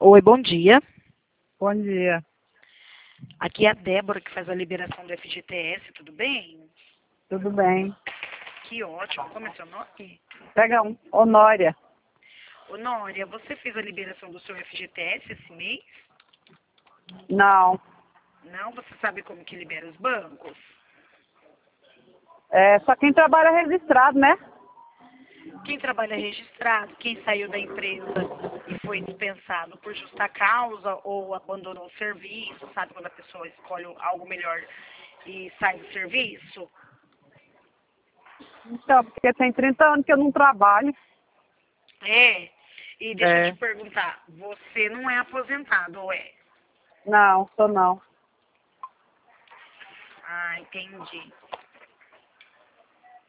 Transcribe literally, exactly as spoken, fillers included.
Oi, bom dia. Bom dia. Aqui é a Débora que faz a liberação do F G T S, tudo bem? Tudo bem? Que ótimo. Como é seu nome? Pega um. Honória. Honória, você fez a liberação do seu F G T S esse mês? Não. Não? Você sabe como que libera os bancos? É só quem trabalha registrado, né? Quem trabalha registrado, quem saiu da empresa e foi dispensado por justa causa ou abandonou o serviço, sabe quando a pessoa escolhe algo melhor e sai do serviço? Então, porque tem trinta anos que eu não trabalho. É. E deixa eu É. te perguntar, você não é aposentado, ou é? Não, sou não. Ah, entendi.